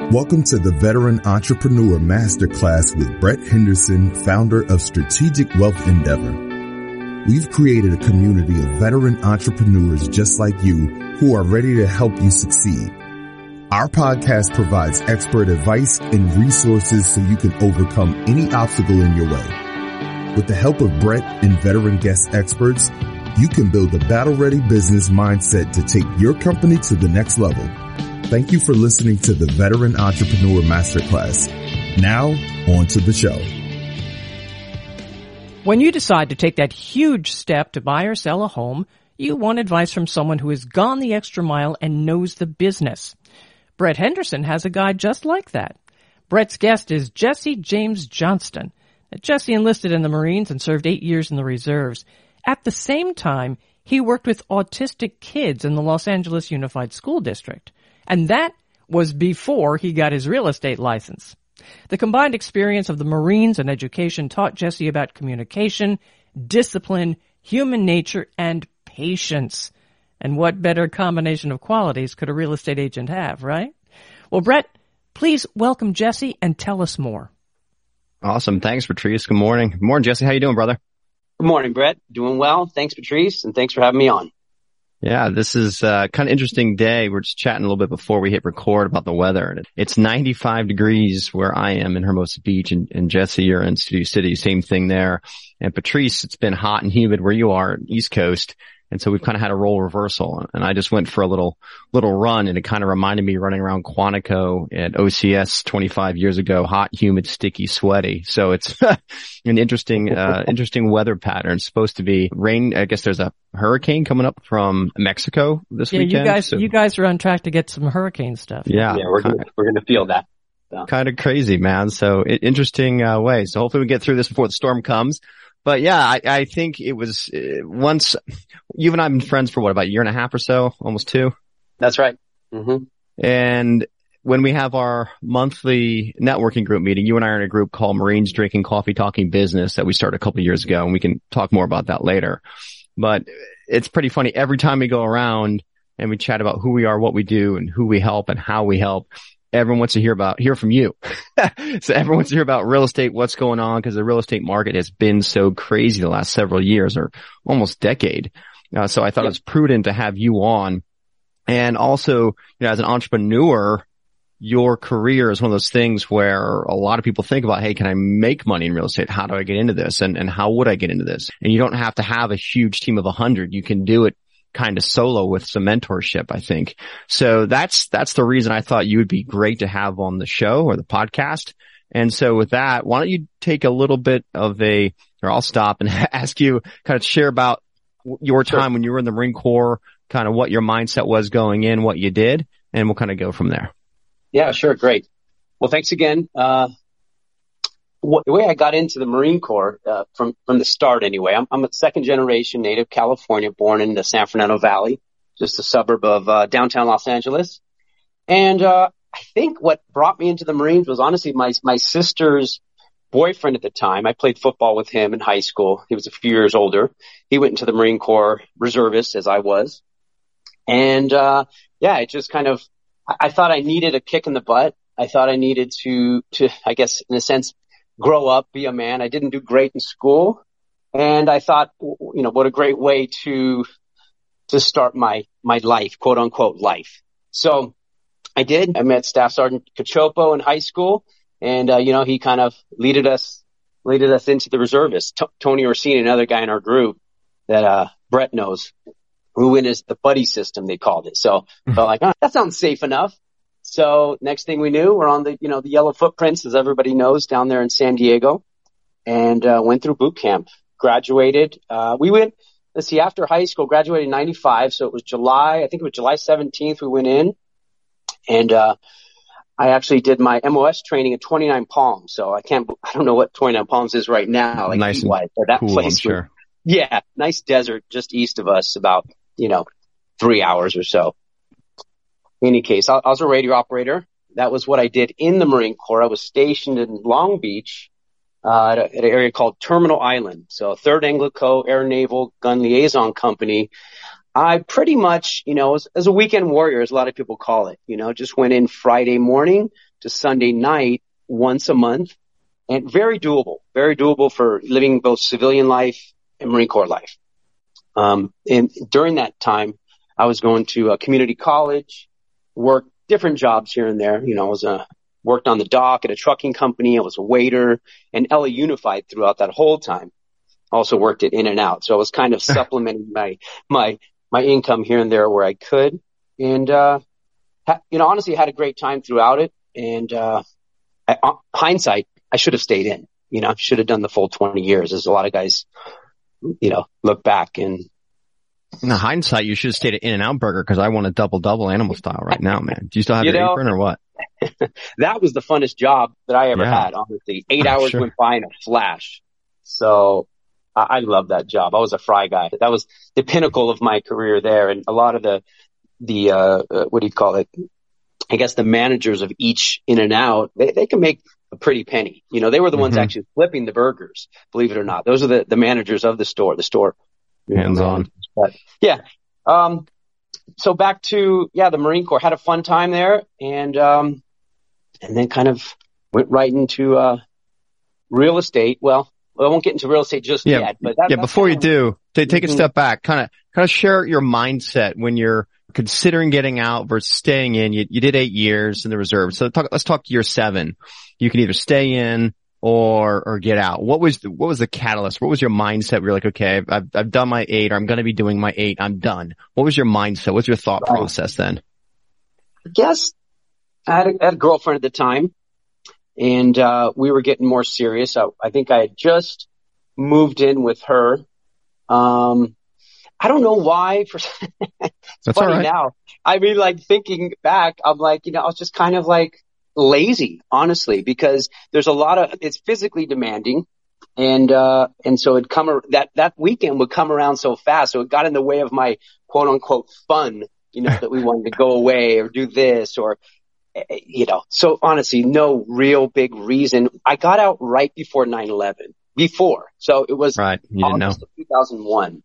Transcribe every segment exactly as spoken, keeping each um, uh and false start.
Welcome to the Veteran Entrepreneur Masterclass with Brett Henderson, founder of Strategic Wealth Endeavor. We've created a community of veteran entrepreneurs just like you who are ready to help you succeed. Our podcast provides expert advice and resources so you can overcome any obstacle in your way. With the help of Brett and veteran guest experts, you can build a battle-ready business mindset to take your company to the next level. Thank you for listening to the Veteran Entrepreneur Masterclass. Now, on to the show. When you decide to take that huge step to buy or sell a home, you want advice from someone who has gone the extra mile and knows the business. Brett Henderson has a guy just like that. Brett's guest is Jesse James Johnston. Jesse enlisted in the Marines and served eight years in the reserves. At the same time, he worked with autistic kids in the Los Angeles Unified School District. And that was before he got his real estate license. The combined experience of the Marines and education taught Jesse about communication, discipline, human nature, and patience. And what better combination of qualities could a real estate agent have, right? Well, Brett, please welcome Jesse and tell us more. Awesome. Thanks, Patrice. Good morning. Good morning, Jesse. How you doing, brother? Good morning, Brett. Doing well. Thanks, Patrice, and thanks for having me on. Yeah, this is uh kind of interesting day. We're just chatting a little bit before we hit record about the weather. And it's ninety-five degrees where I am in Hermosa Beach, and, and Jesse, you're in Studio City, same thing there. And Patrice, it's been hot and humid where you are, East Coast. And so we've kind of had a role reversal. And I just went for a little, little run, and it kind of reminded me running around Quantico at O C S twenty-five years ago, hot, humid, sticky, sweaty. So it's an interesting, uh, interesting weather pattern. It's supposed to be rain. I guess there's a hurricane coming up from Mexico this yeah, weekend. Yeah, you guys, so, you guys are on track to get some hurricane stuff. Yeah. Yeah, we're gonna, we're gonna feel that. So. Kind of crazy, man. So it, interesting, uh, way. So hopefully we get through this before the storm comes. But yeah, I, I think it was uh, once you and I have been friends for what, about a year and a half or so, almost two. That's right. Mm-hmm. And when we have our monthly networking group meeting, you and I are in a group called Marines Drinking Coffee Talking Business that we started a couple of years ago, and we can talk more about that later. But it's pretty funny. Every time we go around and we chat about who we are, what we do, and who we help and how we help, everyone wants to hear about, hear from you. So everyone wants to hear about real estate, what's going on, because the real estate market has been so crazy the last several years or almost decade. Uh, so I thought yeah. it was prudent to have you on. And also, you know, as an entrepreneur, your career is one of those things where a lot of people think about, hey, can I make money in real estate? How do I get into this? And, and how would I get into this? And you don't have to have a huge team of a hundred. You can do it kind of solo with some mentorship, I think. So that's, that's the reason I thought you would be great to have on the show or the podcast. And so with that, why don't you take a little bit of a, or I'll stop and ask you kind of share about your time sure. when you were in the Marine Corps, kind of what your mindset was going in, what you did, and we'll kind of go from there. Yeah, sure. Great. Well, thanks again. Uh, what, the way I got into the Marine Corps, uh, from, from the start anyway, I'm, I'm a second generation native California, born in the San Fernando Valley, just a suburb of, uh, downtown Los Angeles. And, uh, I think what brought me into the Marines was honestly my, my sister's boyfriend at the time. I played football with him in high school. He was a few years older. He went into the Marine Corps reservist as I was. And, uh, yeah, it just kind of, I, I thought I needed a kick in the butt. I thought I needed to, to, I guess, in a sense, grow up, be a man. I didn't do great in school. And I thought, you know, what a great way to, to start my, my life, quote unquote life. So I did. I met Staff Sergeant Cachopo in high school. And, uh, you know, he kind of leaded us, leaded us into the reservists. T- Tony Orsini, another guy in our group that, uh, Brett knows, who in is the buddy system, they called it. So I felt like, oh, that sounds safe enough. So next thing we knew, we're on the, you know, the Yellow Footprints, as everybody knows, down there in San Diego, and, uh, went through boot camp, graduated. Uh, we went, let's see, after high school, graduated in ninety-five. So it was July, I think it was July seventeenth we went in, and, uh, I actually did my M O S training at twenty-nine Palms. So I can't, I don't know what twenty-nine Palms is right now. Like nice and that cool, place I'm sure. Was, yeah, nice desert just east of us, about, you know, three hours or so. In any case, I, I was a radio operator. That was what I did in the Marine Corps. I was stationed in Long Beach, uh, at, a, at an area called Terminal Island. So third Anglico Air Naval Gun Liaison Company. I pretty much, you know, as, as a weekend warrior, as a lot of people call it, you know, just went in Friday morning to to Sunday night once a month, and very doable, very doable for living both civilian life and Marine Corps life. Um, and during that time, I was going to a community college, worked different jobs here and there. You know, I was a, worked on the dock at a trucking company. I was a waiter, and L A Unified throughout that whole time. Also worked at In-N-Out. So I was kind of supplementing my, my, my income here and there where I could. And, uh, ha- you know, honestly, I had a great time throughout it. And, uh, I, uh, hindsight, I should have stayed in, you know, I should have done the full twenty years, as a lot of guys, you know, look back and. In hindsight, you should have stayed at In-N-Out Burger, because I want a double double animal style right now, man. Do you still have you your know, apron or what? That was the funnest job that I ever yeah. had, honestly. Eight hours sure. went by in a flash. So I, I love that job. I was a fry guy. That was the pinnacle of my career there. And a lot of the, the, uh, uh what do you call it? I guess the managers of each In-N-Out, they, they can make a pretty penny. You know, they were the mm-hmm. ones actually flipping the burgers, believe it or not. Those are the, the managers of the store, the store. Hands on. But yeah. Um, so back to, yeah, the Marine Corps. Had a fun time there, and, um, and then kind of went right into, uh, real estate. Well, I won't get into real estate just yeah, yet, but that, yeah, before you do, take, take a step back, kind of, kind of share your mindset when you're considering getting out versus staying in. You, you did eight years in the reserve. So talk, let's talk year seven. You can either stay in or, or get out. What was the, what was the catalyst? What was your mindset? You're like, okay, I've, I've done my eight, or I'm going to be doing my eight. I'm done. What was your mindset? What's your thought right. process then? I guess I had a, I had a girlfriend at the time, and, uh, we were getting more serious. I, I think I had just moved in with her. Um, I don't know why. For it's That's funny all right. now. I mean, like thinking back, I'm like, you know, I was just kind of like lazy, honestly, because there's a lot of, it's physically demanding. And, uh, and so it come, that, that weekend would come around so fast. So it got in the way of my quote unquote fun, you know, that we wanted to go away or do this or, you know, so honestly, no real big reason. I got out right before nine eleven, before. So it was right. You didn't know. two thousand one.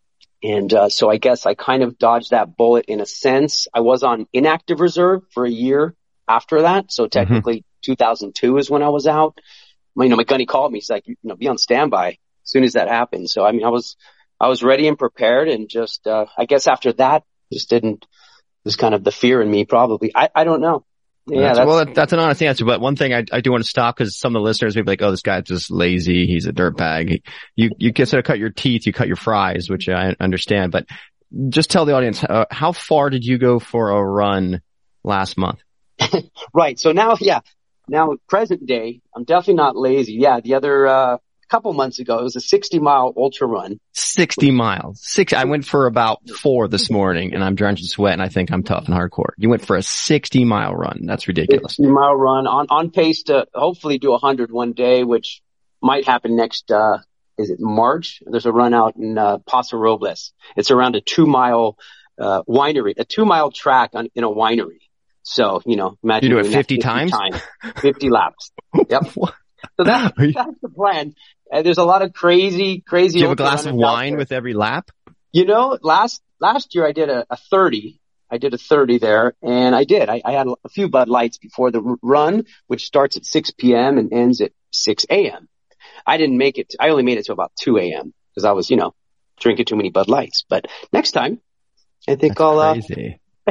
And, uh, so I guess I kind of dodged that bullet in a sense. I was on inactive reserve for a year after that. So technically mm-hmm. two thousand two is when I was out. You know, my gunny called me. He's like, you know, be on standby as soon as that happened. So, I mean, I was, I was ready and prepared, and just, uh, I guess after that, just didn't, just kind of the fear in me probably. I, I don't know. Yeah. That's, That's, well, that's an honest answer. But one thing I, I do want to stop, because some of the listeners may be like, oh, this guy's just lazy. He's a dirtbag. He, you, you instead of cut your teeth, you cut your fries, which I understand. But just tell the audience, uh, how far did you go for a run last month? Right. So now, yeah, now present day, I'm definitely not lazy. Yeah. The other, uh, couple months ago, it was a sixty mile ultra run. sixty miles. Six. I went for about four this morning, and I'm drenched in sweat, and I think I'm tough and hardcore. You went for a sixty mile run. That's ridiculous. sixty mile run on, on pace to hopefully do one hundred one day, which might happen next, uh, is it March? There's a run out in, uh, Paso Robles. It's around a two mile, uh, winery, a two mile track on, in a winery. So, you know, imagine you do it fifty, fifty times, times fifty laps. Yep. So that, that's the plan. Uh, there's a lot of crazy, crazy. Do you have a glass of wine with every lap? You know, last, last year I did a, a thirty. I did a thirty there, and I did. I, I had a few Bud Lights before the run, which starts at six p.m. and ends at six a.m. I didn't make it. I only made it to about two a.m. because I was, you know, drinking too many Bud Lights. But next time, I think that's I'll, crazy. uh,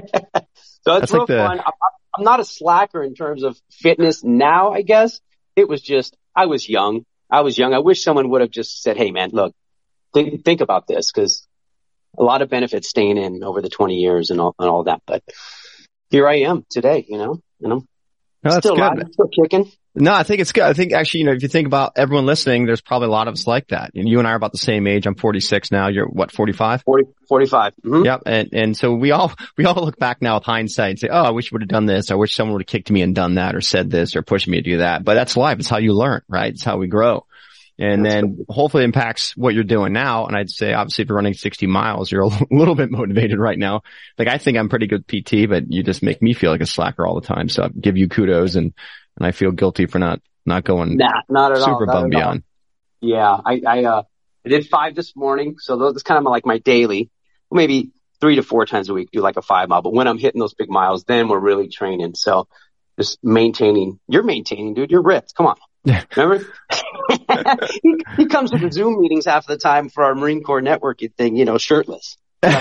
so it's that's real like the... fun. I'm, I'm not a slacker in terms of fitness now, I guess. It was just, I was young. I was young. I wish someone would have just said, hey man, look, think, think about this, because a lot of benefits staying in over the twenty years and all, and all that. But here I am today, you know, you know, no, that's still good. alive, still kicking. No, I think it's good. I think actually, you know, if you think about everyone listening, there's probably a lot of us like that. And you and I are about the same age. I'm forty-six now. You're what, forty-five? forty, forty-five. Mm-hmm. Yep. And, and so we all, we all look back now with hindsight and say, oh, I wish you would have done this. I wish someone would have kicked me and done that or said this or pushed me to do that. But that's life. It's how you learn, right? It's how we grow. And that's then cool. Hopefully impacts what you're doing now. And I'd say, obviously, if you're running sixty miles, you're a little bit motivated right now. Like, I think I'm pretty good P T, but you just make me feel like a slacker all the time. So I give you kudos, and, and I feel guilty for not, not going nah, not at super all, above and beyond. Yeah. I, I, uh, I did five this morning. So that's kind of like my daily, maybe three to four times a week, do like a five mile. But when I'm hitting those big miles, then we're really training. So just maintaining. You're maintaining, dude. You're ripped. Come on. Remember? he, he comes to the Zoom meetings half the time for our Marine Corps networking thing, you know, shirtless.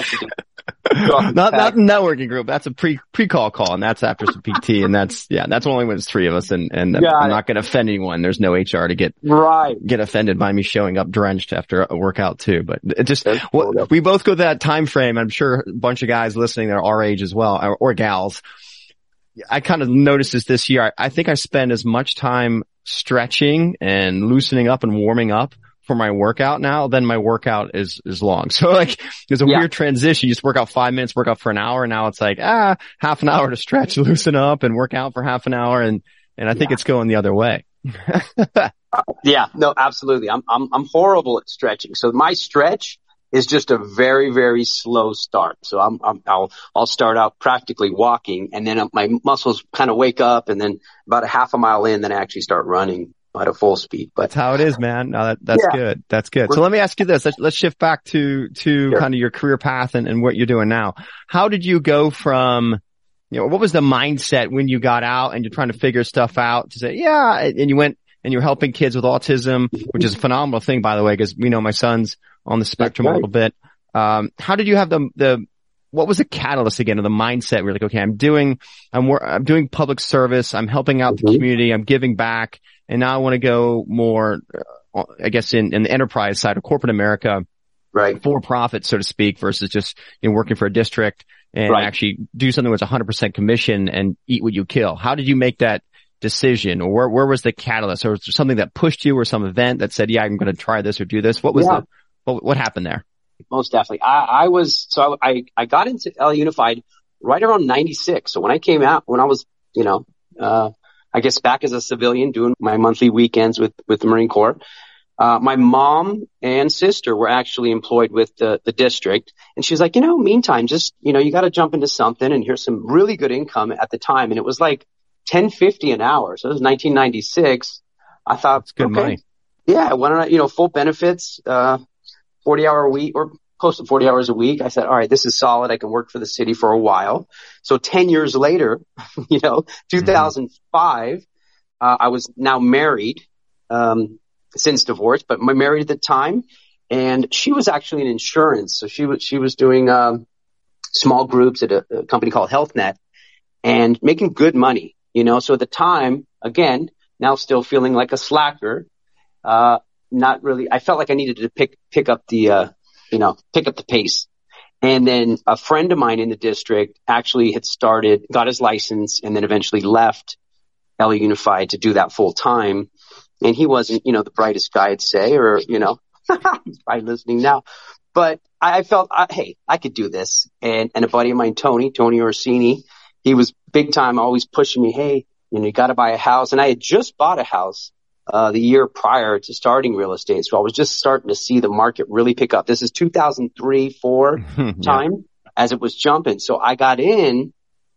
not not the networking group. That's a pre pre call call, and that's after some P T, and that's yeah, that's only when it's three of us, and and I'm it. not going to offend anyone. There's no H R to get right get offended by me showing up drenched after a workout too. But it just what, we both go that time frame. I'm sure a bunch of guys listening that are our age as well, or, or gals. I kind of noticed this this year. I, I think I spend as much time stretching and loosening up and warming up for my workout now, then my workout is, is long. So like, there's a yeah. weird transition. You just work out five minutes, work out for an hour. And now it's like, ah, half an hour to stretch, loosen up and work out for half an hour. And, and I think yeah. it's going the other way. yeah, no, absolutely. I'm, I'm, I'm horrible at stretching. So my stretch is just a very, very slow start. So I'm, I'm I'll, I'll start out practically walking, and then my muscles kind of wake up, and then about a half a mile in, then I actually start running at a full speed. But that's how it is, man. No, that, that's yeah. good. That's good. We're, so let me ask you this. Let's, let's shift back to, to sure. kind of your career path and, and what you're doing now. How did you go from, you know, what was the mindset when you got out and you're trying to figure stuff out to say, yeah, and you went and you're helping kids with autism, which is a phenomenal thing, by the way, because we know my son's on the spectrum right. a little bit. Um, how did you have the, the, what was the catalyst again of the mindset? We're like, okay, I'm doing, I'm, I'm doing public service. I'm helping out mm-hmm. the community. I'm giving back. And now I want to go more, uh, I guess, in, in the enterprise side of corporate America, right? For profit, so to speak, versus just, you know, working for a district and right. actually do something that's one hundred percent commission and eat what you kill. How did you make that decision, or where, where was the catalyst, or was there something that pushed you, or some event that said, yeah, I'm going to try this or do this? What was yeah. the, what, what happened there? Most definitely. I, I was, so I, I got into L A Unified right around ninety-six. So when I came out, when I was, you know, uh, I guess back as a civilian doing my monthly weekends with, with the Marine Corps, uh, my mom and sister were actually employed with the, the district. And she's like, you know, meantime, just, you know, you got to jump into something, and here's some really good income at the time. And it was like ten fifty an hour. So it was nineteen ninety-six. I thought, it's good okay, money. Yeah. Why don't I, you know, full benefits, uh, forty hour a week, or close to forty hours a week. I said, all right, this is solid. I can work for the city for a while. So ten years later, you know, two thousand five, mm-hmm. uh, I was now married, um, since divorce, but married at the time. And she was actually in insurance. So she was, she was doing, um, small groups at a, a company called HealthNet and making good money, you know. So at the time, again, now still feeling like a slacker, uh, not really, I felt like I needed to pick, pick up the, uh, you know, pick up the pace. And then a friend of mine in the district actually had started, got his license, and then eventually left L A Unified to do that full time. And he wasn't, you know, the brightest guy, I'd say, or, you know, he's probably listening now, but I felt, I, hey, I could do this. And, and a buddy of mine, Tony, Tony Orsini, he was big time, always pushing me, hey, you know, you got to buy a house. And I had just bought a house Uh, the year prior to starting real estate. So I was just starting to see the market really pick up. This is two thousand three, four yeah. time as it was jumping. So I got in,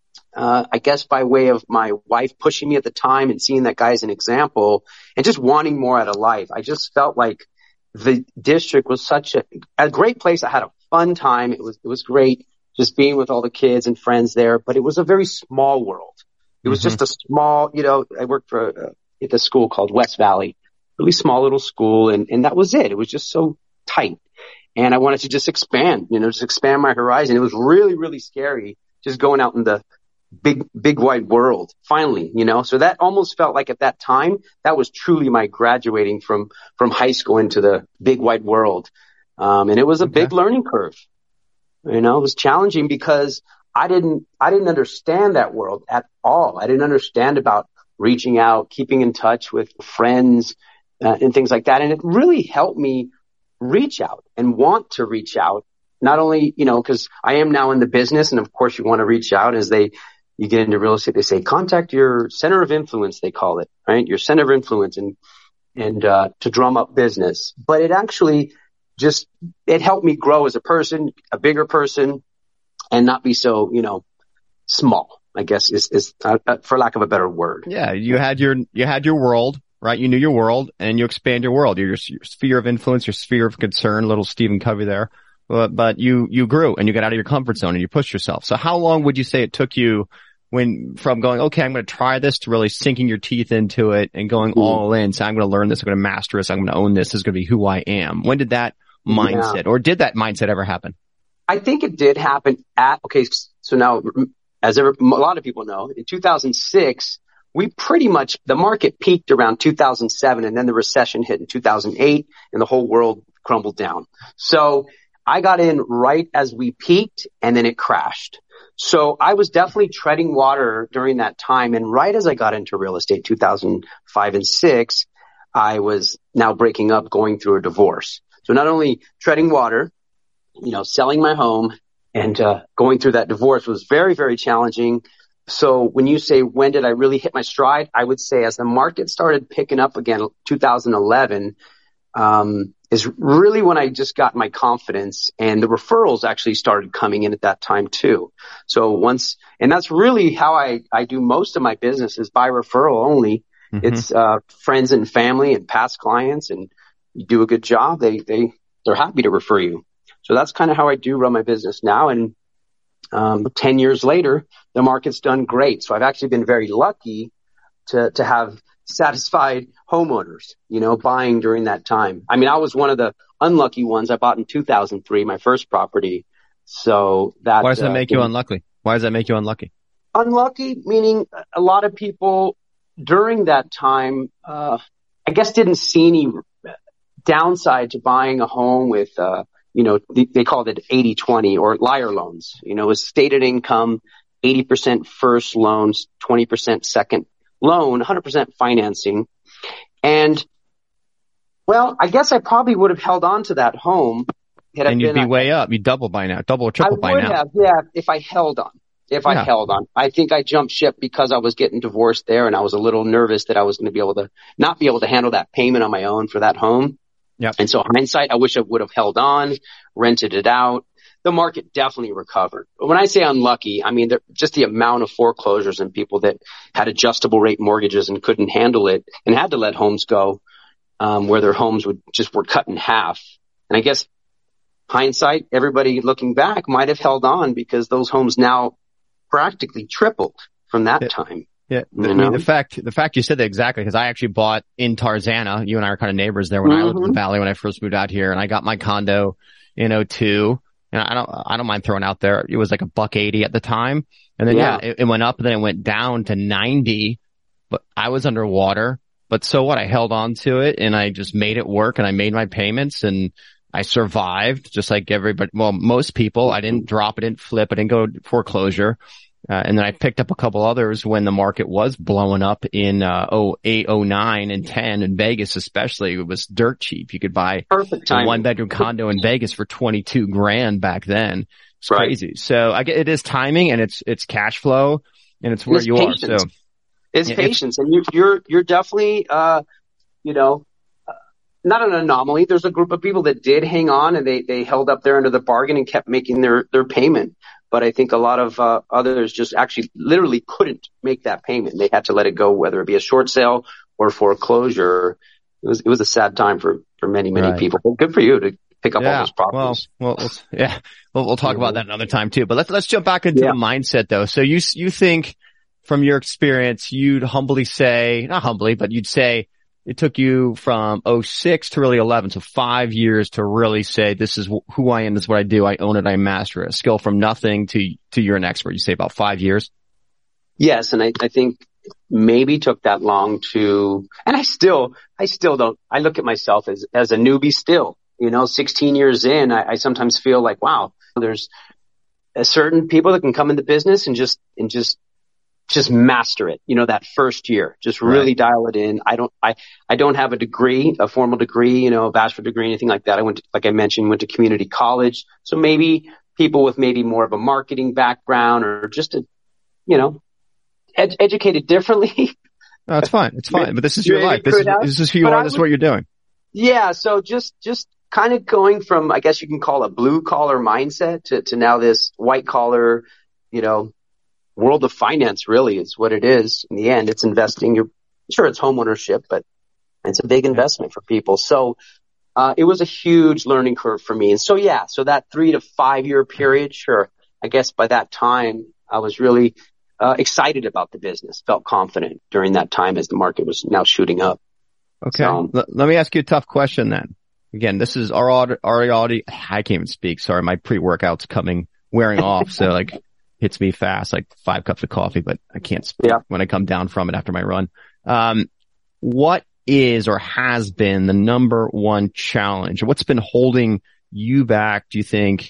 uh, I guess by way of my wife pushing me at the time and seeing that guy as an example and just wanting more out of life. I just felt like the district was such a, a great place. I had a fun time. It was, it was great just being with all the kids and friends there, but it was a very small world. It was mm-hmm. just a small, you know, I worked for a, at the school called West Valley, really small little school. And, and that was it. It was just so tight. And I wanted to just expand, you know, just expand my horizon. It was really, really scary just going out in the big, big wide world finally, you know, so that almost felt like at that time, that was truly my graduating from, from high school into the big wide world. Um, and it was a okay. big learning curve. You know, it was challenging because I didn't, I didn't understand that world at all. I didn't understand about reaching out, keeping in touch with friends, uh, and things like that. And it really helped me reach out and want to reach out. Not only, you know, cause I am now in the business, and of course you want to reach out as they, you get into real estate, they say, contact your center of influence, they call it, right? Your center of influence, and, and, uh, to drum up business. But it actually just, it helped me grow as a person, a bigger person, and not be so, you know, small, I guess is, is, uh, for lack of a better word. Yeah. You had your, you had your world, right? You knew your world, and you expand your world, your, your sphere of influence, your sphere of concern, little Stephen Covey there. But, but you, you grew and you got out of your comfort zone and you pushed yourself. So how long would you say it took you when from going, okay, I'm going to try this to really sinking your teeth into it and going mm. all in. So I'm going to learn this. I'm going to master this. I'm going to own this. This is going to be who I am. When did that mindset yeah. or did that mindset ever happen? I think it did happen at, okay. So now, as ever, a lot of people know, in two thousand six, we pretty much, the market peaked around two thousand seven and then the recession hit in two thousand eight and the whole world crumbled down. So I got in right as we peaked and then it crashed. So I was definitely treading water during that time. And right as I got into real estate, two thousand five and six, I was now breaking up, going through a divorce. So not only treading water, you know, selling my home and uh, going through that divorce was very, very challenging. So when you say, when did I really hit my stride? I would say as the market started picking up again, two thousand eleven, um, is really when I just got my confidence and the referrals actually started coming in at that time too. So once, and that's really how I, I do most of my business is by referral only. Mm-hmm. It's, uh, friends and family and past clients, and you do a good job. They, they, they're happy to refer you. So that's kind of how I do run my business now. And, um, ten years later, the market's done great. So I've actually been very lucky to, to have satisfied homeowners, you know, buying during that time. I mean, I was one of the unlucky ones. I bought in two thousand three, my first property. So that. Why does that uh, make you unlucky? Why does that make you unlucky? Unlucky, meaning a lot of people during that time, uh, I guess didn't see any downside to buying a home with, uh, you know, they, they called it eighty twenty or liar loans, you know, with stated income, eighty percent first loans, twenty percent second loan, one hundred percent financing. And well, I guess I probably would have held on to that home. Had and I you'd been, be way up. You'd double by now, double or triple by now. I would have, yeah, if I held on. If yeah. I held on. I think I jumped ship because I was getting divorced there and I was a little nervous that I was going to be able to not be able to handle that payment on my own for that home. Yep. And so hindsight, I wish I would have held on, rented it out. The market definitely recovered. But when I say unlucky, I mean, just the amount of foreclosures and people that had adjustable rate mortgages and couldn't handle it and had to let homes go, um, where their homes would just were cut in half. And I guess hindsight, everybody looking back might have held on because those homes now practically tripled from that yeah. time. Yeah. The, I mean, the fact, the fact you said that exactly, because I actually bought in Tarzana. You and I are kind of neighbors there when mm-hmm. I lived in the Valley when I first moved out here, and I got my condo in oh two. And I don't, I don't mind throwing out there. It was like a buck eighty at the time. And then yeah, yeah it, it went up and then it went down to ninety, but I was underwater. But so what? I held on to it and I just made it work and I made my payments and I survived just like everybody. Well, most people, I didn't drop, I didn't flip, I didn't go foreclosure. Uh, and then I picked up a couple others when the market was blowing up in, uh, oh eight, oh nine and ten in Vegas, especially. It was dirt cheap. You could buy Perfect a one bedroom condo in Vegas for twenty-two grand back then. It's right. crazy. So I get it is timing and it's, it's cash flow and it's where it's you patience. are. So it's yeah, patience. It's, and you, you're, you're definitely, uh, you know, uh, not an anomaly. There's a group of people that did hang on and they, they held up there under the bargain and kept making their, their payment. But I think a lot of uh, others just actually literally couldn't make that payment. They had to let it go, whether it be a short sale or foreclosure. It was it was a sad time for, for many, many right. people. But good for you to pick up yeah, all those properties. Well, well, yeah, we'll, we'll talk about that another time too. But let's let's jump back into yeah. the mindset though. So you you think from your experience, you'd humbly say, not humbly, but you'd say it took you from oh six to really eleven, so five years to really say, this is who I am, this is what I do, I own it, I master it. A skill from nothing to, to you're an expert. You say about five years? Yes, and I, I think maybe took that long to, and I still, I still don't, I look at myself as, as a newbie still, you know, sixteen years in, I, I sometimes feel like, wow, there's a certain people that can come into business and just, and just, just master it, you know, that first year, just really right. dial it in. I don't, I, I don't have a degree, a formal degree, you know, a bachelor degree, anything like that. I went to, like I mentioned, went to community college. So maybe people with maybe more of a marketing background or just a, you know, ed- educated differently. No, it's fine. It's fine. But this is your life. This is, this is who you but are. This is what you're doing. Yeah. So just, just kind of going from, I guess you can call a blue collar mindset to, to now this white collar, you know, world of finance really is what it is. In the end, it's investing. You're sure it's home ownership, but it's a big investment for people. So, uh, it was a huge learning curve for me. And so, yeah, so that three to five year period, sure. I guess by that time I was really, uh, excited about the business, felt confident during that time as the market was now shooting up. Okay. So, L- let me ask you a tough question then. Again, this is our audi- our audi- I can't even speak. Sorry, my pre-workout's coming, wearing off. So like hits me fast, like five cups of coffee, but I can't speak yeah. when I come down from it after my run. Um, what is or has been the number one challenge? What's been holding you back, do you think,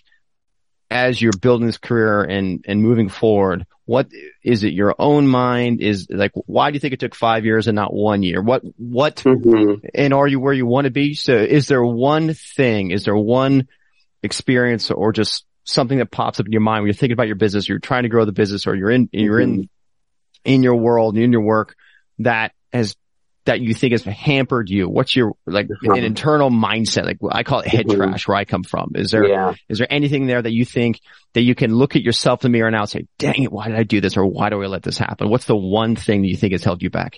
as you're building this career and, and moving forward? What is it? Your own mind is like, why do you think it took five years and not one year? What, what, mm-hmm. and are you where you want to be? So is there one thing, is there one experience or just something that pops up in your mind when you're thinking about your business, you're trying to grow the business, or you're in, you're mm-hmm. in, in your world, in your work that has, that you think has hampered you? What's your, like, an internal mindset? Like, I call it head mm-hmm. trash where I come from. Is there, yeah. is there anything there that you think that you can look at yourself in the mirror now and say, dang it, why did I do this? Or why do I let this happen? What's the one thing that you think has held you back?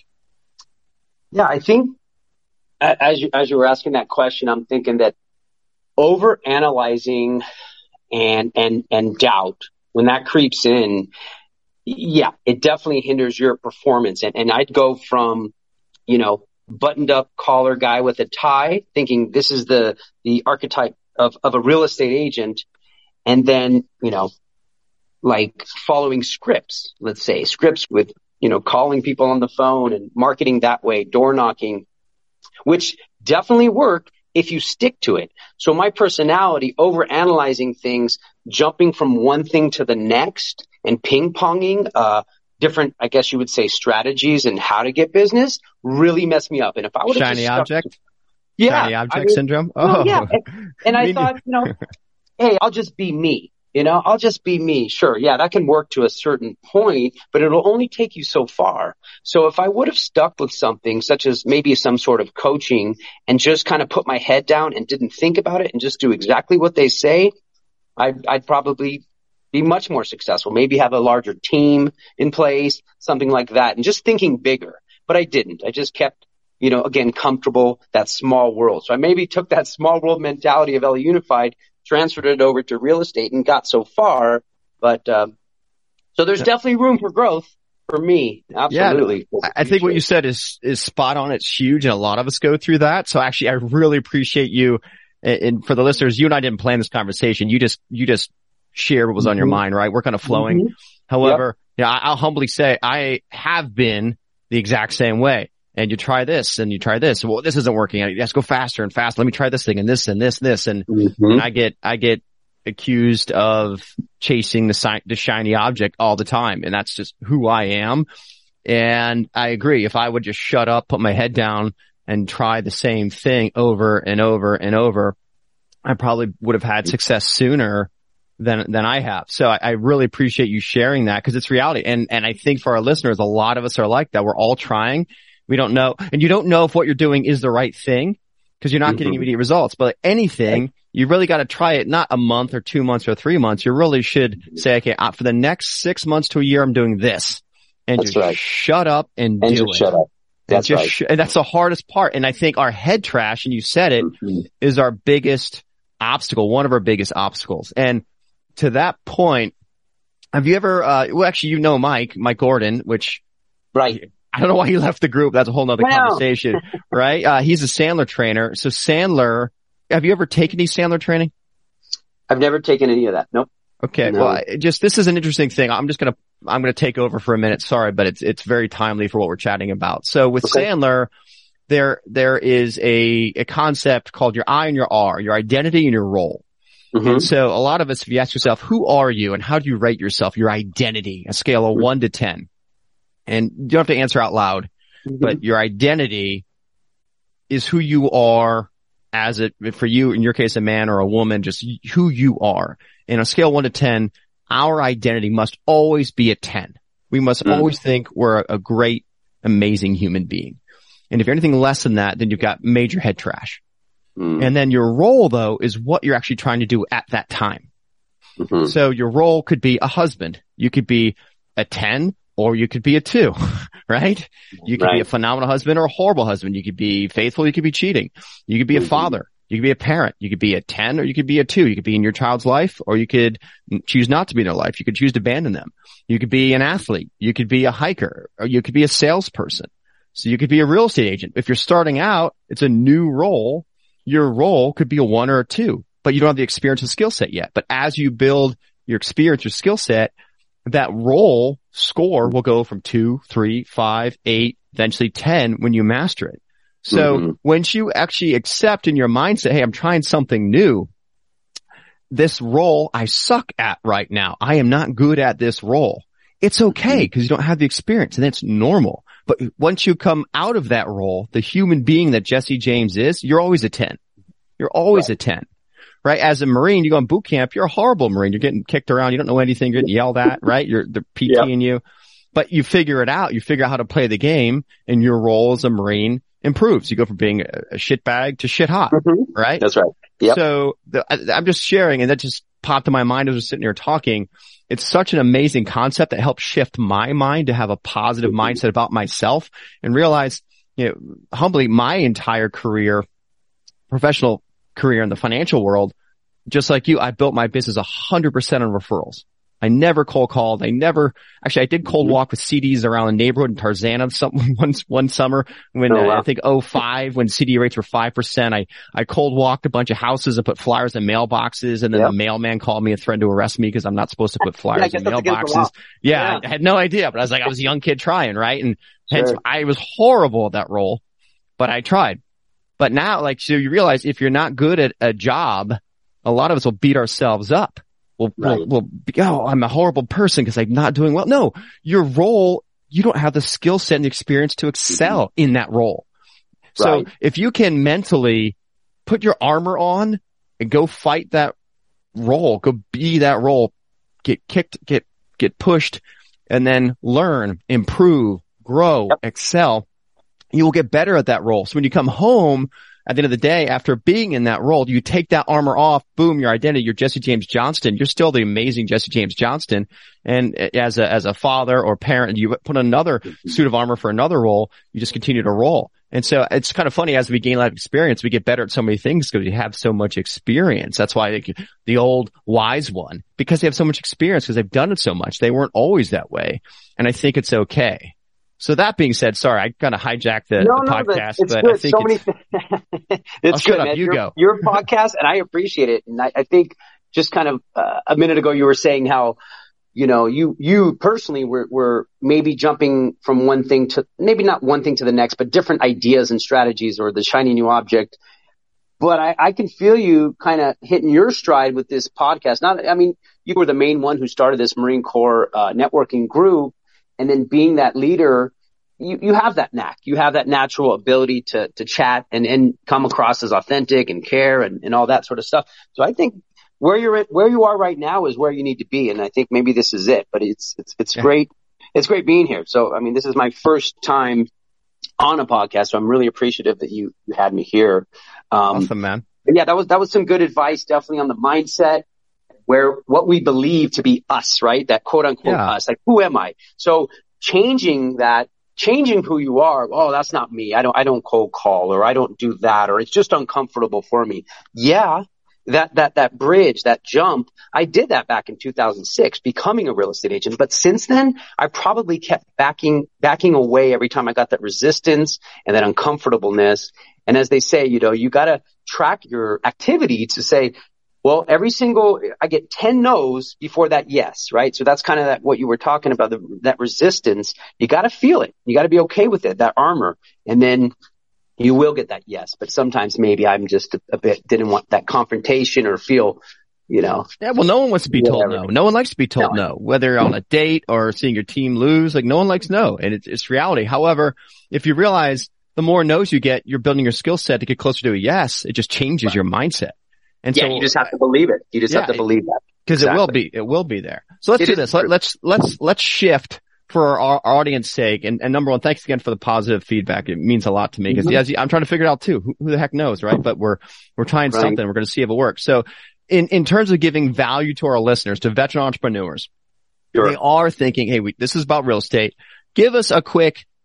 Yeah, I think as you, as you were asking that question, I'm thinking that over analyzing and, and, and doubt, when that creeps in, yeah, it definitely hinders your performance. And, and I'd go from, you know, buttoned up collar guy with a tie, thinking this is the, the archetype of, of a real estate agent. And then, you know, like following scripts, let's say scripts with, you know, calling people on the phone and marketing that way, door knocking, which definitely work if you stick to it. So my personality, over analyzing things, jumping from one thing to the next and ping ponging, uh, different, I guess you would say, strategies and how to get business really messed me up. And if I would have shiny just object, stuck, yeah, shiny object I mean, syndrome. Oh, well, yeah. And, and I thought, you know, hey, I'll just be me. You know, I'll just be me. Sure, yeah, that can work to a certain point, but it'll only take you so far. So if I would have stuck with something such as maybe some sort of coaching and just kind of put my head down and didn't think about it and just do exactly what they say, I'd, I'd probably be much more successful, maybe have a larger team in place, something like that, and just thinking bigger. But I didn't. I just kept, you know, again, comfortable, that small world. So I maybe took that small world mentality of L A Unified, transferred it over to real estate and got so far. But, um, so there's definitely room for growth for me. Absolutely. Yeah, I think what you said is, is spot on. It's huge. And a lot of us go through that. So actually, I really appreciate you. And for the listeners, you and I didn't plan this conversation. You just, you just shared what was mm-hmm. on your mind, right? We're kind of flowing. Mm-hmm. However, yep. yeah, I'll humbly say I have been the exact same way. And you try this and you try this. Well, this isn't working. Let's go faster and faster. Let me try this thing and this and this, this. And, mm-hmm. and I get, I get accused of chasing the, si- the shiny object all the time. And that's just who I am. And I agree. If I would just shut up, put my head down and try the same thing over and over and over, I probably would have had success sooner than, than I have. So I, I really appreciate you sharing that because it's reality. And, and I think for our listeners, a lot of us are like that. We're all trying. We don't know. And you don't know if what you're doing is the right thing because you're not mm-hmm. getting immediate results. But like anything, you really got to try it not a month or two months or three months. You really should say, okay, for the next six months to a year, I'm doing this. And that's just right. shut up and, and do it. Shut up. That's and right. Sh- and that's the hardest part. And I think our head trash, and you said it, mm-hmm. is our biggest obstacle, one of our biggest obstacles. And to that point, have you ever, uh, well, actually, you know Mike, Mike Gordon, which. Right. I don't know why he left the group. That's a whole nother wow. conversation, right? Uh, he's a Sandler trainer. So Sandler, have you ever taken any Sandler training? I've never taken any of that. Nope. Okay. No. Well, I, just, this is an interesting thing. I'm just going to, I'm going to take over for a minute. Sorry, but it's, it's very timely for what we're chatting about. So with okay. Sandler, there, there is a, a concept called your I and your R, your identity and your role. Mm-hmm. And so a lot of us, if you ask yourself, who are you and how do you rate yourself? Your identity, a scale of mm-hmm. one to ten. And you don't have to answer out loud, mm-hmm. but your identity is who you are as it, for you, in your case, a man or a woman, just who you are. And on a scale of one to ten, our identity must always be a ten. We must mm. always think we're a, a great, amazing human being. And if you're anything less than that, then you've got major head trash. Mm. And then your role, though, is what you're actually trying to do at that time. Mm-hmm. So your role could be a husband. You could be a ten. Or you could be a two, right? You could right. be a phenomenal husband or a horrible husband. You could be faithful. You could be cheating. You could be mm-hmm. a father. You could be a parent. You could be a ten or you could be a two. You could be in your child's life or you could choose not to be in their life. You could choose to abandon them. You could be an athlete. You could be a hiker or you could be a salesperson. So you could be a real estate agent. If you're starting out, it's a new role. Your role could be a one or a two, but you don't have the experience and skill set yet. But as you build your experience, your skill set, that role score will go from two, three, five, eight, eventually ten when you master it. So mm-hmm. once you actually accept in your mindset, hey, I'm trying something new, this role I suck at right now. I am not good at this role. It's okay because you don't have the experience and it's normal. But once you come out of that role, the human being that Jesse James is, you're always a ten. You're always right. a ten. Right? As a Marine, you go on boot camp, you're a horrible Marine. You're getting kicked around. You don't know anything. You're getting yelled at, right? You're, they're PTing yep. you. But you figure it out. You figure out how to play the game and your role as a Marine improves. You go from being a, a shit bag to shit hot, mm-hmm. right? That's right. Yep. So the, I, I'm just sharing, and that just popped in my mind as we're sitting here talking. It's such an amazing concept that helps shift my mind to have a positive mm-hmm. mindset about myself and realize, you know, humbly, my entire career, professional career in the financial world, just like you, I built my business one hundred percent on referrals. I never cold called. I never, actually I did cold walk with C Ds around the neighborhood in Tarzana some, one, one summer when oh, wow. uh, I think oh five when C D rates were five percent. I, I cold walked a bunch of houses and put flyers in mailboxes and then yep. the mailman called me and threatened to arrest me because I'm not supposed to put flyers yeah, in mailboxes. Yeah, yeah. I had no idea, but I was like, I was a young kid trying, right? And sure. hence I was horrible at that role, but I tried. But now, like, so you realize if you're not good at a job, a lot of us will beat ourselves up. We'll, right. we'll, we'll be, oh, I'm a horrible person because I'm not doing well. No, your role, you don't have the skill set and the experience to excel mm-hmm. in that role. So right. if you can mentally put your armor on and go fight that role, go be that role, get kicked, get, get pushed, and then learn, improve, grow, yep. excel, you will get better at that role. So when you come home, at the end of the day, after being in that role, you take that armor off, boom, your identity, you're Jesse James Johnston. You're still the amazing Jesse James Johnston. And as a, as a father or parent, you put another suit of armor for another role, you just continue to roll. And so it's kind of funny as we gain life experience, we get better at so many things because we have so much experience. That's why I think the old wise one, because they have so much experience, because they've done it so much. They weren't always that way. And I think it's okay. So that being said, sorry, I kind of hijacked the, no, the no, podcast, it's but good. I think so it's, many it's good, man. You your, go. Your podcast, and I appreciate it. And I, I think just kind of uh, a minute ago, you were saying how, you know, you, you personally were, were maybe jumping from one thing to, maybe not one thing to the next, but different ideas and strategies or the shiny new object. But I, I can feel you kind of hitting your stride with this podcast. Not, I mean, you were the main one who started this Marine Corps uh, networking group, and then being that leader, you, you have that knack. You have that natural ability to, to chat and, and come across as authentic and care and, and all that sort of stuff. So I think where you're at, where you are right now is where you need to be. And I think maybe this is it, but it's, it's, it's yeah. great. It's great being here. So, I mean, this is my first time on a podcast, so I'm really appreciative that you, you had me here. Um, awesome, man. Yeah, that was, that was some good advice, definitely on the mindset, where what we believe to be us, right? That quote unquote yeah. us, like, who am I? So changing that, changing who you are. Oh, that's not me. I don't, I don't cold call, or I don't do that, or it's just uncomfortable for me. Yeah. That, that, that bridge, that jump, I did that back in two thousand six, becoming a real estate agent. But since then, I probably kept backing, backing away every time I got that resistance and that uncomfortableness. And as they say, you know, you got to track your activity to say, well, every single, I get ten no's before that yes, right? So that's kind of that, what you were talking about, the, that resistance. You got to feel it. You got to be okay with it, that armor. And then you will get that yes. But sometimes maybe I'm just a, a bit, didn't want that confrontation or feel, you know. Yeah, well, no one wants to be told no. No one likes to be told no, no whether on a date or seeing your team lose. Like, no one likes no. And it's, it's reality. However, if you realize the more no's you get, you're building your skill set to get closer to a yes. It just changes right. your mindset. And yeah, so you just have to believe it. You just yeah, have to believe that. Because exactly. it will be, it will be there. So let's it do this. Let, let's, let's, let's shift for our, our audience sake. And, and number one, thanks again for the positive feedback. It means a lot to me because mm-hmm. I'm trying to figure it out too. Who, who the heck knows, right? But we're, we're trying right. something. We're going to see if it works. So in, in terms of giving value to our listeners, to veteran entrepreneurs, sure. they are thinking, hey, we, this is about real estate. Give us a quick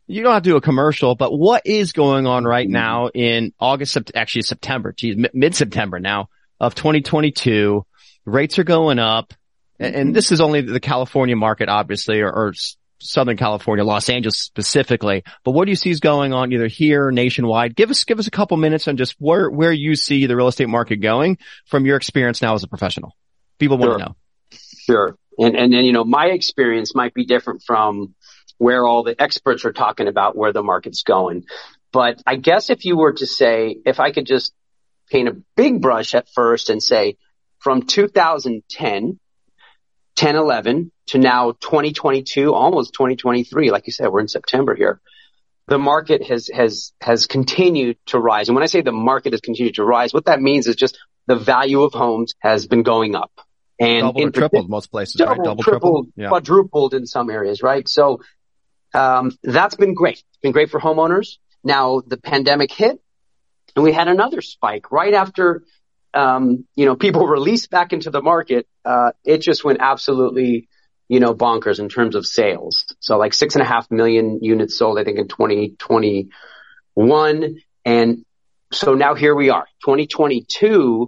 you don't have to do a commercial, but what is going on right now in August, actually September, geez, mid-September now of twenty twenty-two? Rates are going up, and, and this is only the California market, obviously, or, or Southern California, Los Angeles specifically. But what do you see is going on either here or nationwide? Give us, give us a couple minutes on just where, where you see the real estate market going from your experience now as a professional. People want Sure. to know. Sure. And, and, and, you know, my experience might be different from where all the experts are talking about where the market's going. But I guess if you were to say, if I could just paint a big brush at first and say from two thousand ten, ten, eleven to now twenty twenty-two, almost twenty twenty-three, like you said, we're in September here. The market has, has, has continued to rise. And when I say the market has continued to rise, what that means is just the value of homes has been going up. And doubled or tripled most places, doubled, right? Double, tripled, tripled, yeah. quadrupled in some areas, right? So, um, that's been great. It's been great for homeowners. Now the pandemic hit and we had another spike right after, um, you know, people released back into the market. Uh, it just went absolutely, you know, bonkers in terms of sales. So like six and a half million units sold, I think in twenty twenty-one. And so now here we are, twenty twenty-two.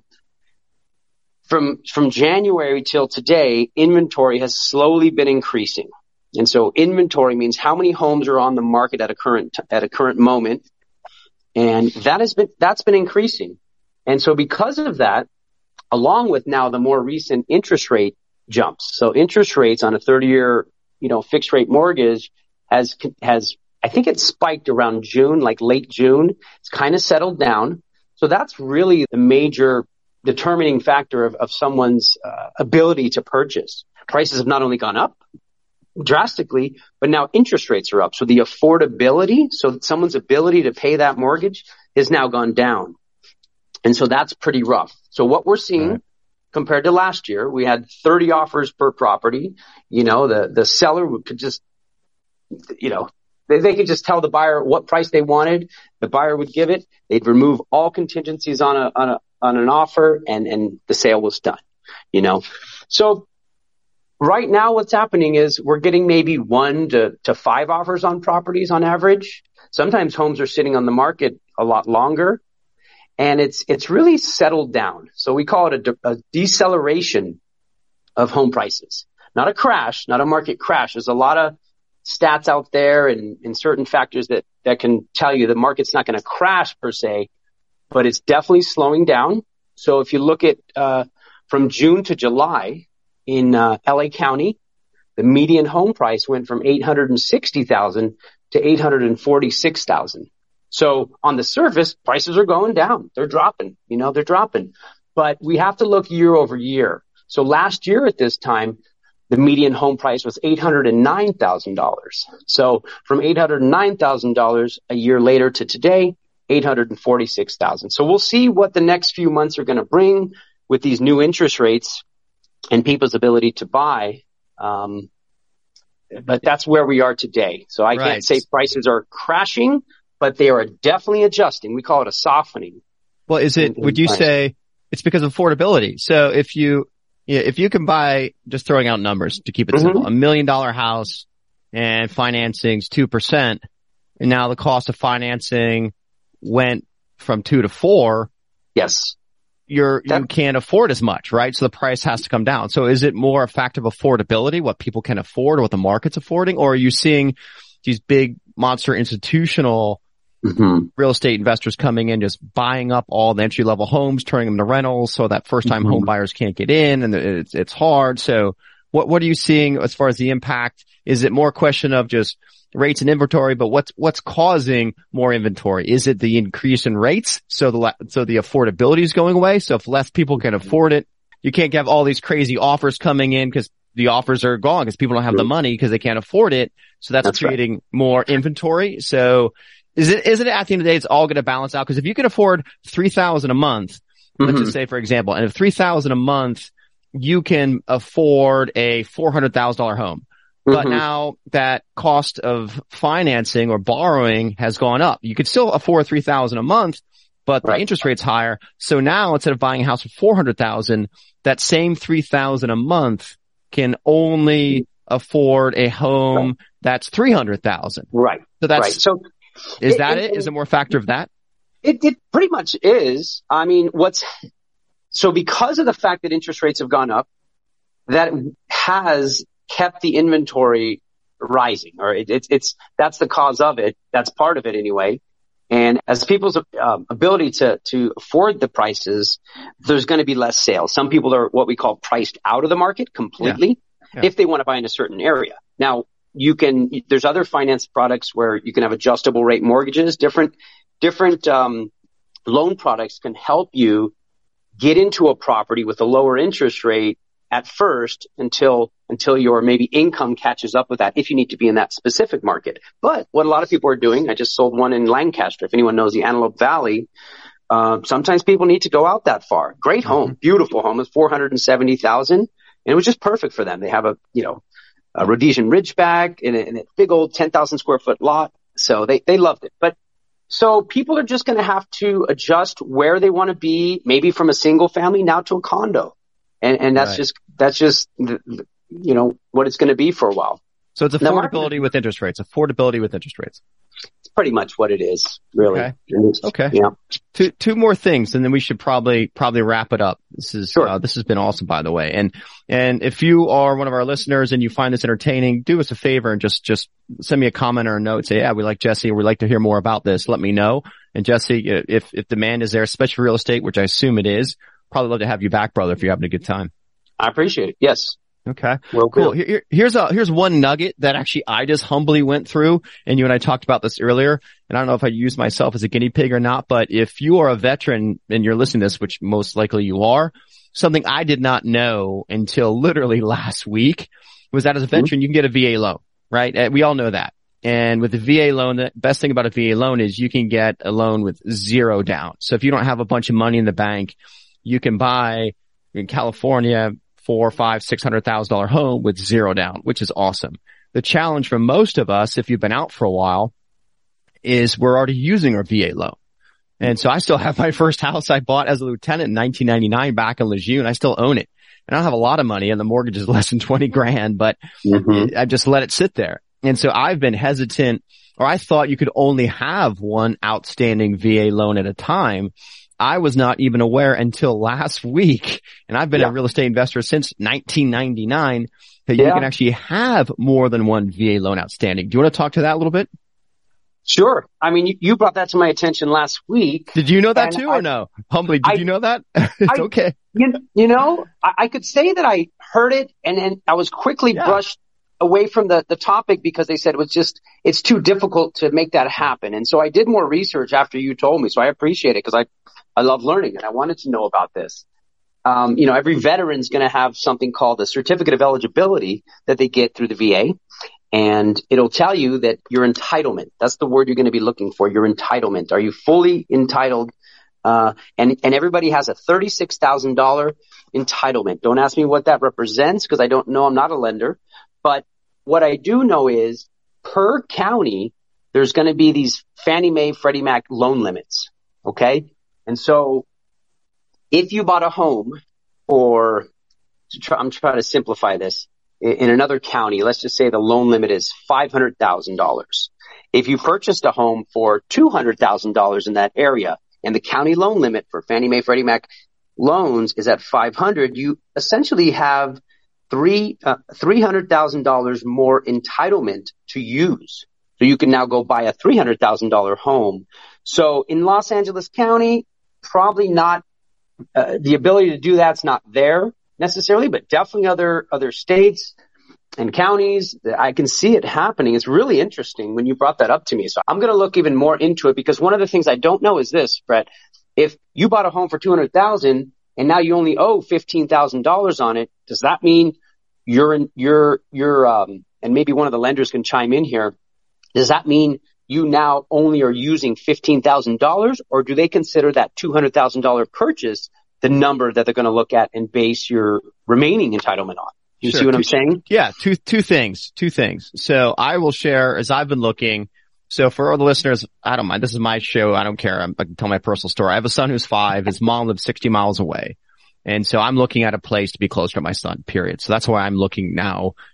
From, from January till today, inventory has slowly been increasing. And so inventory means how many homes are on the market at a current, at a current moment. And that has been, that's been increasing. And so because of that, along with now the more recent interest rate jumps. So interest rates on a thirty year, you know, fixed rate mortgage has, has, I think it spiked around June, like late June. It's kind of settled down. So that's really the major determining factor of, of someone's uh, ability to purchase. Prices have not only gone up drastically, but now interest rates are up. So the affordability, so someone's ability to pay that mortgage has now gone down. And so that's pretty rough. So what we're seeing right. compared to last year, we had thirty offers per property. You know, the, the seller could just, you know, they, they could just tell the buyer what price they wanted. The buyer would give it. They'd remove all contingencies on a, on a, on an offer and, and the sale was done, you know? So right now what's happening is we're getting maybe one to, to five offers on properties on average. Sometimes homes are sitting on the market a lot longer and it's, it's really settled down. So we call it a, de- a deceleration of home prices, not a crash, not a market crash. There's a lot of stats out there and, and certain factors that, that can tell you the market's not going to crash per se, but it's definitely slowing down. So if you look at, uh, from June to July in, uh, L A County, the median home price went from eight hundred sixty thousand to eight hundred forty-six thousand. So on the surface, prices are going down. They're dropping, you know, they're dropping, but we have to look year over year. So last year at this time, the median home price was eight hundred nine thousand dollars. So from eight hundred nine thousand dollars a year later to today, eight hundred forty-six thousand. So we'll see what the next few months are going to bring with these new interest rates and people's ability to buy. Um, but that's where we are today. So I right. can't say prices are crashing, but they are definitely adjusting. We call it a softening. Well, is it, would you say it's because of affordability? So if you, yeah, if you can buy, just throwing out numbers to keep it mm-hmm. simple, a million dollar house and financing's two percent, and now the cost of financing went from two to four. Yes. You're, that, you can't afford as much, right? So the price has to come down. So is it more a fact of affordability, what people can afford or what the market's affording? Or are you seeing these big monster institutional mm-hmm. real estate investors coming in, just buying up all the entry level homes, turning them to rentals so that first time mm-hmm. home buyers can't get in and it's, it's hard. So what, what are you seeing as far as the impact? Is it more a question of just rates and inventory, but what's, what's causing more inventory? Is it the increase in rates? So the, so the affordability is going away. So if less people can afford it, you can't have all these crazy offers coming in because the offers are gone because people don't have the money because they can't afford it. So that's, that's creating right. more inventory. So is it, is it at the end of the day, it's all going to balance out? Because if you can afford three thousand a month, mm-hmm. let's just say, for example, and if three thousand a month, you can afford a four hundred thousand dollars home. But mm-hmm. now that cost of financing or borrowing has gone up. You could still afford three thousand a month, but the right. interest rate's higher. So now instead of buying a house for four hundred thousand, that same three thousand a month can only afford a home right. that's three hundred thousand. Right. So that's, right. So is it, that it, it? Is it more factor of that? It, it pretty much is. I mean, what's, so because of the fact that interest rates have gone up, that has kept the inventory rising, or it, it's, it's, that's the cause of it. That's part of it anyway. And as people's uh, ability to, to afford the prices, there's going to be less sales. Some people are what we call priced out of the market completely yeah. Yeah. if they want to buy in a certain area. Now, you can, there's other finance products where you can have adjustable rate mortgages. Different, different, um, loan products can help you get into a property with a lower interest rate at first until, until your maybe income catches up with that if you need to be in that specific market. But what a lot of people are doing, I just sold one in Lancaster. If anyone knows the Antelope Valley, uh, sometimes people need to go out that far. Great home, mm-hmm. beautiful home. It's four hundred seventy thousand dollars and it was just perfect for them. They have a, you know, a Rhodesian Ridgeback in a, in a big old ten thousand square foot lot. So they, they loved it. But so people are just going to have to adjust where they want to be, maybe from a single family now to a condo. And, and that's right. just, that's just, the, the, you know, what it's going to be for a while. So it's affordability with interest rates, affordability with interest rates. It's pretty much what it is, really. Okay. It's, okay. Yeah. Two, two more things and then we should probably, probably wrap it up. This is, sure. uh, this has been awesome, by the way. And, and if you are one of our listeners and you find this entertaining, do us a favor and just, just send me a comment or a note. Say, yeah, we like Jesse or we'd like to hear more about this. Let me know. And Jesse, if, if demand is there, especially for real estate, which I assume it is, probably love to have you back, brother, if you're having a good time. I appreciate it. Yes. Okay. Well, cool. Here, here's a, here's one nugget that actually I just humbly went through. And you and I talked about this earlier. And I don't know if I use myself as a guinea pig or not, but if you are a veteran and you're listening to this, which most likely you are, something I did not know until literally last week was that as a veteran, mm-hmm. you can get a V A loan, right? And we all know that. And with the V A loan, the best thing about a V A loan is you can get a loan with zero down. So if you don't have a bunch of money in the bank, you can buy in California four, five, six hundred thousand dollar home with zero down, which is awesome. The challenge for most of us, if you've been out for a while, is we're already using our V A loan. And so I still have my first house I bought as a lieutenant in nineteen ninety-nine back in Lejeune. I still own it. And I don't have a lot of money and the mortgage is less than twenty grand, but mm-hmm. I just let it sit there. And so I've been hesitant, or I thought you could only have one outstanding V A loan at a time. I was not even aware until last week, and I've been yeah. a real estate investor since nineteen ninety-nine, that yeah. you can actually have more than one V A loan outstanding. Do you want to talk to that a little bit? Sure. I mean, you, you brought that to my attention last week. Did you know that too I, or no? Humbly, did I, you know that? It's I, okay. You, you know, I, I could say that I heard it and then I was quickly yeah. brushed away from the, the topic because they said it was just, it's too difficult to make that happen. And so I did more research after you told me. So I appreciate it because I, I love learning and I wanted to know about this. Um, you know, every veteran's going to have something called a certificate of eligibility that they get through the V A. And it'll tell you that your entitlement, that's the word you're going to be looking for, your entitlement. Are you fully entitled? Uh, and, and everybody has a thirty-six thousand dollars entitlement. Don't ask me what that represents because I don't know. I'm not a lender. But what I do know is per county, there's going to be these Fannie Mae, Freddie Mac loan limits. Okay. And so if you bought a home or to try, I'm trying to simplify this in, in another county, let's just say the loan limit is five hundred thousand dollars. If you purchased a home for two hundred thousand dollars in that area and the county loan limit for Fannie Mae, Freddie Mac loans is at five hundred, you essentially have three, uh, three hundred thousand dollars more entitlement to use. So you can now go buy a three hundred thousand dollars home. So in Los Angeles County, probably not, uh, the ability to do that's not there necessarily, but definitely other, other states and counties, I can see it happening. It's really interesting when you brought that up to me. So I'm going to look even more into it because one of the things I don't know is this, Brett, if you bought a home for two hundred thousand dollars and now you only owe fifteen thousand dollars on it, does that mean you're in, you're, you're, um, and maybe one of the lenders can chime in here. Does that mean you now only are using fifteen thousand dollars or do they consider that two hundred thousand dollars purchase the number that they're going to look at and base your remaining entitlement on? You sure. see what two, I'm saying? Yeah. Two, two things, two things. So I will share as I've been looking. So for all the listeners, I don't mind. This is my show. I don't care. I'm, I can tell my personal story. I have a son who's five. His mom lives sixty miles away. And so I'm looking at a place to be closer to my son, period. So that's why I'm looking now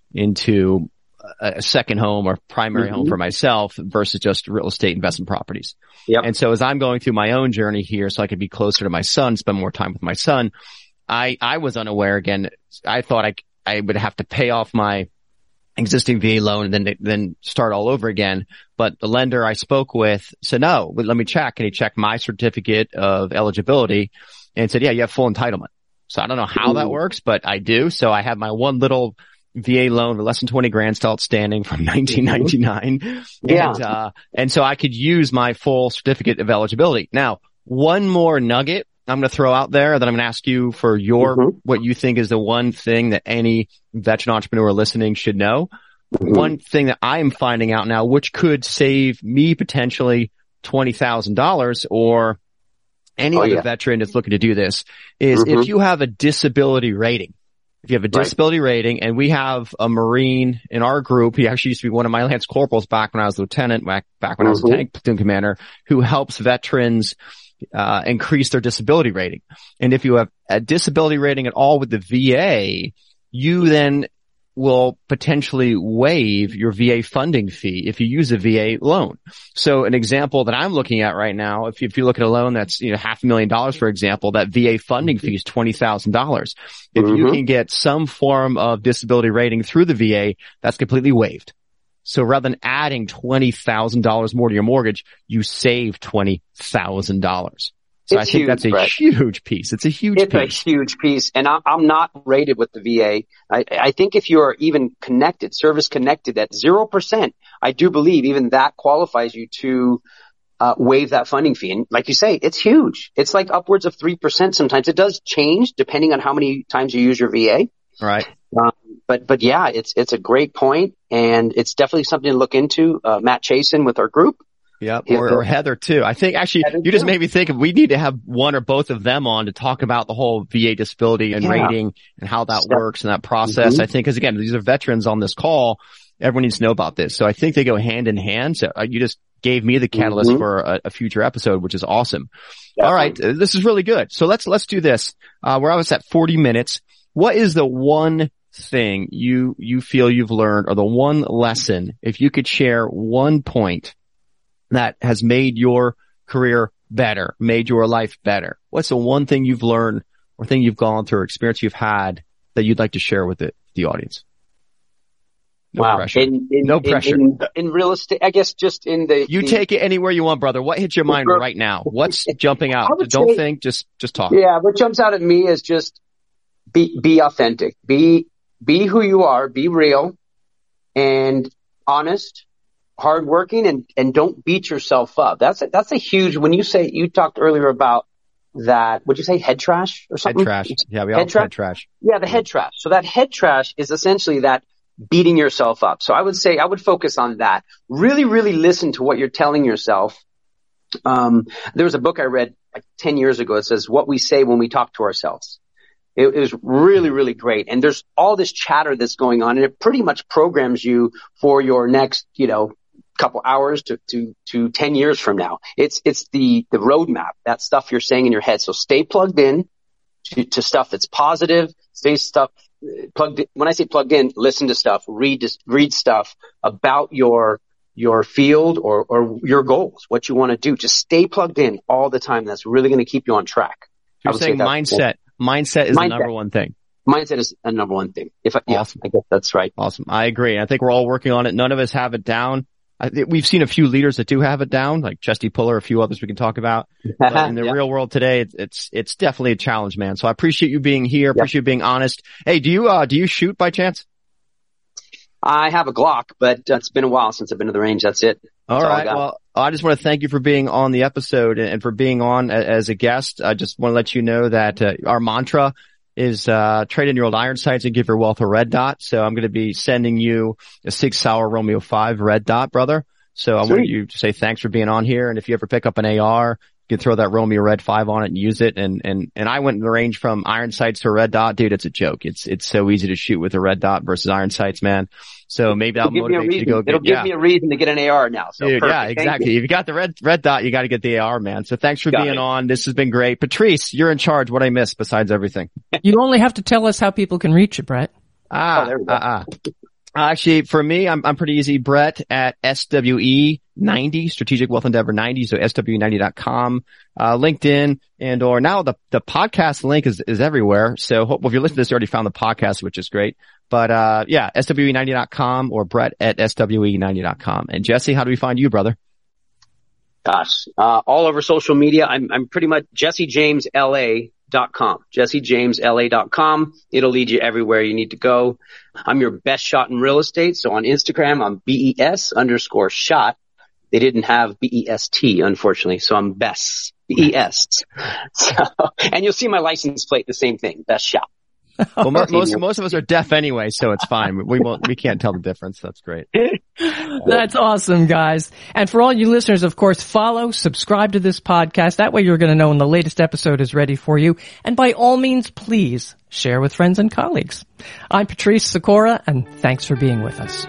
into a second home or primary mm-hmm. home for myself versus just real estate investment properties. Yep. And so as I'm going through my own journey here so I could be closer to my son, spend more time with my son, I, I was unaware again. I thought I, I would have to pay off my existing V A loan and then, then start all over again. But the lender I spoke with said, no, let me check. And he checked my certificate of eligibility and said, yeah, you have full entitlement. So I don't know how that works, but I do. So I have my one little V A loan for less than twenty grand still outstanding from nineteen ninety-nine. Yeah. And, uh, and so I could use my full certificate of eligibility. Now, one more nugget I'm going to throw out there that I'm going to ask you for your, mm-hmm. what you think is the one thing that any veteran entrepreneur listening should know. Mm-hmm. One thing that I am finding out now, which could save me potentially twenty thousand dollars or any oh, other yeah. veteran that's looking to do this, is mm-hmm. if you have a disability rating. If you have a disability right. rating, and we have a Marine in our group, he actually used to be one of my Lance Corporals back when I was lieutenant, back, back when mm-hmm. I was a tank platoon commander, who helps veterans uh increase their disability rating. And if you have a disability rating at all with the V A, you then will potentially waive your V A funding fee if you use a V A loan. So an example that I'm looking at right now, if you, if you look at a loan that's, you know, half a million dollars, for example, that V A funding fee is twenty thousand dollars. If mm-hmm. you can get some form of disability rating through the V A, that's completely waived. So rather than adding twenty thousand dollars more to your mortgage, you save twenty thousand dollars. So it's I think huge, that's a Brett. huge piece. It's a huge it's piece. It's a huge piece. And I, I'm not rated with the V A. I, I think if you're even connected, service connected at zero percent, I do believe even that qualifies you to uh, waive that funding fee. And like you say, it's huge. It's like upwards of three percent sometimes. It does change depending on how many times you use your V A. Right. Um, but, but yeah, it's, it's a great point, and it's definitely something to look into. Uh, Matt Chasen with our group. Yeah, or, or Heather too. I think actually Heather you just too. made me think of, we need to have one or both of them on to talk about the whole V A disability and yeah. rating and how that Step. works and that process. Mm-hmm. I think, because again, these are veterans on this call. Everyone needs to know about this. So I think they go hand in hand. So uh, you just gave me the catalyst mm-hmm. for a, a future episode, which is awesome. Definitely. All right. Uh, this is really good. So let's, let's do this. Uh, we're almost at forty minutes. What is the one thing you, you feel you've learned, or the one lesson, if you could share one point that has made your career better, made your life better? What's the one thing you've learned or thing you've gone through, or experience you've had that you'd like to share with the, the audience? No wow. pressure. In, in, no pressure. In, in, in real estate, I guess just in the... You the, take it anywhere you want, brother. What hits your mind right now? What's jumping out? Don't say, think, just, just talk. Yeah, what jumps out at me is just be, be authentic. Be, be who you are. Be real and honest, hardworking, and, and don't beat yourself up. That's a, that's a huge, when you say, you talked earlier about that, would you say head trash or something? Head trash. Yeah, we all head, tra- head trash. Yeah, the head trash. So that head trash is essentially that beating yourself up. So I would say I would focus on that. Really, really listen to what you're telling yourself. Um, there was a book I read like ten years ago. It says What We Say When We Talk to Ourselves. It, it was really, really great. And there's all this chatter that's going on, and it pretty much programs you for your next, you know, couple hours to, to, to ten years from now. It's, it's the, the roadmap, that stuff you're saying in your head. So stay plugged in to, to stuff that's positive. Stay stuff plugged in. When I say plugged in, listen to stuff, read, read stuff about your, your field or, or your goals, what you want to do. Just stay plugged in all the time. That's really going to keep you on track. You're saying mindset. Mindset is mindset. the number one thing. Mindset is a number one thing. If I, awesome. Yeah, I guess that's right. Awesome. I agree. I think we're all working on it. None of us have it down. I think we've seen a few leaders that do have it down, like Chesty Puller, a few others we can talk about. But in the yeah. real world today, it's, it's, it's definitely a challenge, man. So I appreciate you being here. Appreciate yeah. you being honest. Hey, do you, uh, do you shoot by chance? I have a Glock, but uh, it's been a while since I've been to the range. That's it. All That's right. all I well, I just want to thank you for being on the episode and for being on as a guest. I just want to let you know that uh, our mantra is uh trade in your old iron sights and give your wealth a red dot. So I'm going to be sending you a Sig Sauer Romeo five red dot, brother. So I want you to say thanks for being on here. And if you ever pick up an A R, you can throw that Romeo Red five on it and use it. And, and, and I went in the range from iron sights to a red dot. Dude, it's a joke. It's, it's so easy to shoot with a red dot versus iron sights, man. So maybe that'll motivate you to go get, It'll give yeah. me a reason to get an A R now. So Dude, yeah, exactly. You. If you got the red, red dot, you got to get the A R, man. So thanks for got being it. on. This has been great. Patrice, you're in charge. What I missed besides everything? You only have to tell us how people can reach you, Brett. Ah, oh, ah, ah. Uh, actually, for me, I'm, I'm pretty easy. Brett at S W E ninety, Strategic Wealth Endeavor ninety. So S W E ninety dot com, uh, LinkedIn, and or now the, the podcast link is, is everywhere. So hope, well, if you're listening to this, you already found the podcast, which is great. But, uh, yeah, S W E ninety dot com or Brett at S W E ninety dot com. And Jesse, how do we find you, brother? Gosh, uh, all over social media. I'm, I'm pretty much Jesse James L A dot com. Jesse James L A dot com. It'll lead you everywhere you need to go. I'm your best shot in real estate. So on Instagram, I'm B E S underscore shot. They didn't have B E S T, unfortunately. So I'm best, B E S. So, and you'll see my license plate, the same thing, best shot. Well, most, most, most of us are deaf anyway, so it's fine. We won't, we can't tell the difference. That's great. That's awesome, guys. And for all you listeners, of course, follow, subscribe to this podcast. That way you're going to know when the latest episode is ready for you. And by all means, please share with friends and colleagues. I'm Patrice Sikora, and thanks for being with us.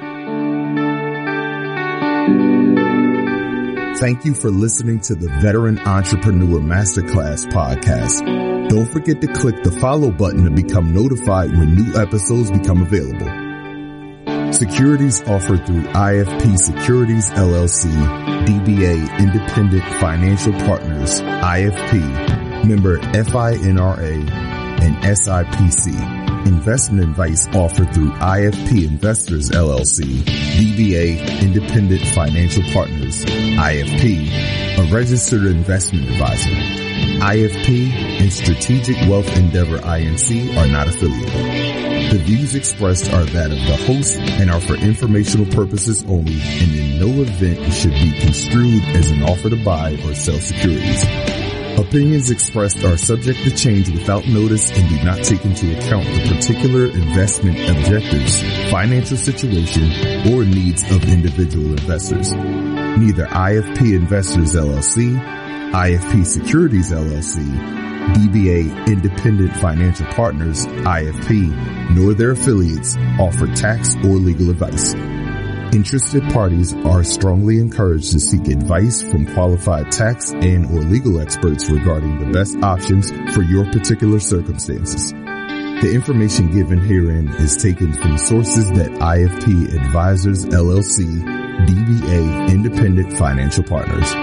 Thank you for listening to the Veteran Entrepreneur Masterclass podcast. Don't forget to click the follow button to become notified when new episodes become available. Securities offered through I F P Securities L L C, D B A Independent Financial Partners, I F P, member F I N R A, and S I P C. Investment advice offered through I F P Investors L L C, D B A Independent Financial Partners, I F P, a registered investment advisor. I F P and Strategic Wealth Endeavor I N C are not affiliated. The views expressed are that of the host and are for informational purposes only, and in no event should be construed as an offer to buy or sell securities. Opinions expressed are subject to change without notice and do not take into account the particular investment objectives, financial situation, or needs of individual investors. Neither I F P Investors L L C, I F P Securities L L C, D B A Independent Financial Partners, I F P, nor their affiliates offer tax or legal advice. Interested parties are strongly encouraged to seek advice from qualified tax and or legal experts regarding the best options for your particular circumstances. The information given herein is taken from sources that I F P Advisors L L C, D B A Independent Financial Partners.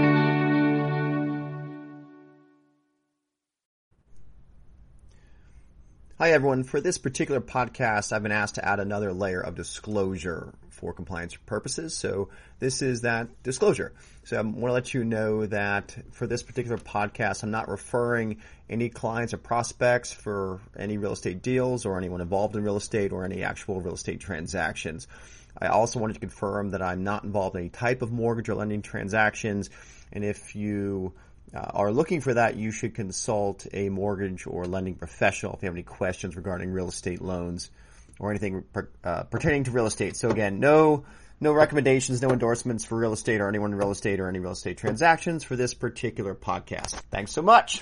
Hi everyone, for this particular podcast I've been asked to add another layer of disclosure for compliance purposes. So this is that disclosure. So I want to let you know that for this particular podcast I'm not referring any clients or prospects for any real estate deals or anyone involved in real estate or any actual real estate transactions. I also wanted to confirm that I'm not involved in any type of mortgage or lending transactions, and if you Uh, are looking for that, you should consult a mortgage or lending professional if you have any questions regarding real estate loans or anything per, uh, pertaining to real estate. So again, no no recommendations, no endorsements for real estate or anyone in real estate or any real estate transactions for this particular podcast. Thanks so much.